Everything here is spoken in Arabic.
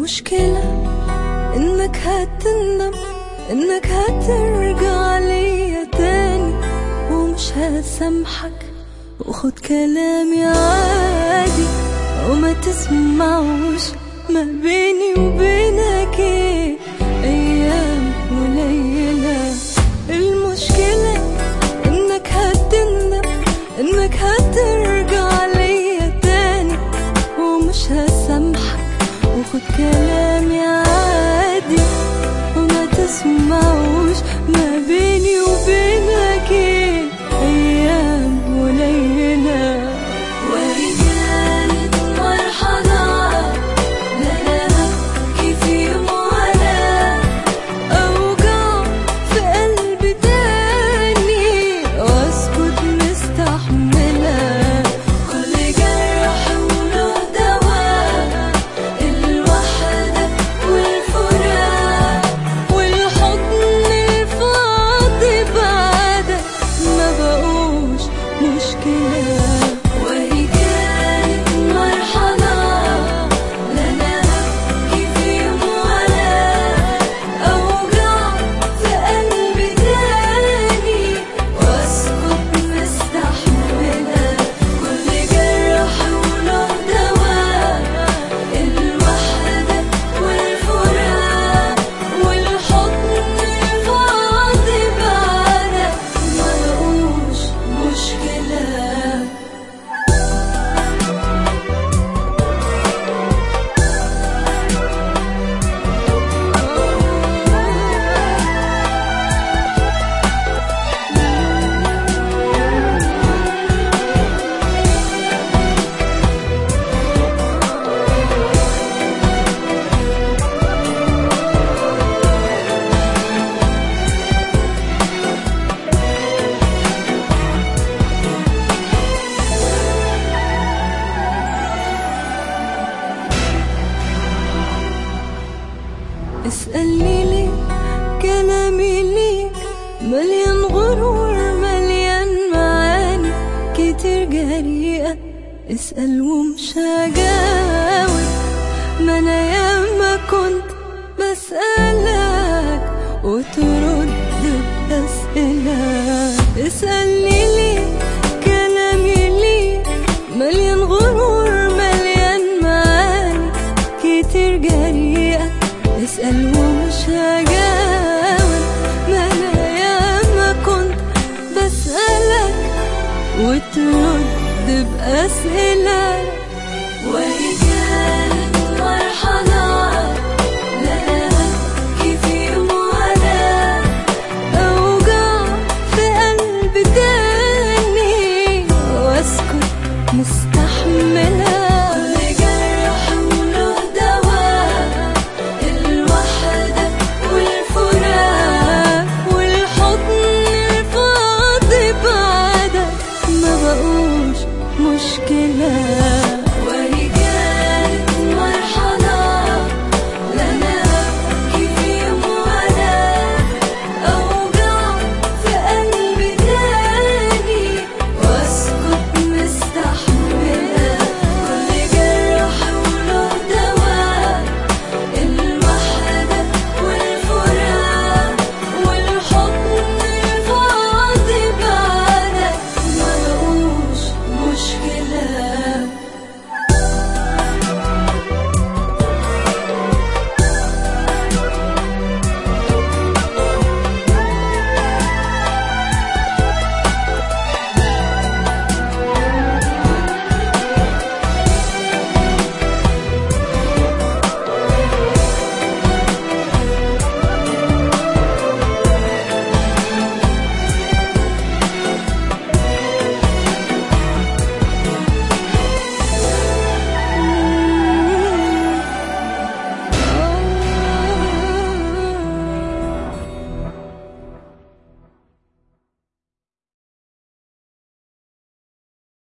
المشكلة انك هتندم، انك هترجع ليا تاني ومش هسامحك، وخد كلامي عادي وما تسمعوش. ما بيني وبينك ايه، ايام قليلة. المشكلة انك هتندم، انك هترجع ليا تاني ومش هسامحك، وخد كلامي عادي وما تسمعوش. ما بيني وبينك ايه، ايام قليلة. وهي كانت مرحلة لا انا هبكي في يوم ولا اوجع في قلبي تاني واسكت مستحملة. كل جرح وله دواء، الوحدة والفراق والحضن الفاضي بعدك ما بقوش مشكلة. وهي كانت مرحلة لا انا هبكي في يوم ولا اوجع في قلبي تاني واسكت مستحملة. كل جرح وله دواء، الوحدة والفراق والحضن الفاضي بعدك ما بقوش مشكلة. اسألني ليه، كلامي ليك مليان غرور، مليان معاني كتير جريئة. اسأل ومش هجاوب، ما انا ياما كنت بسألك وترد بأسئلة. اسألني ليه، كلامي ليك مليان غرور، مليان معاني كتير جريئة. اسأل ومش هجاوب، ما انا ياما كنت بسألك وترد بأسئلة. وهي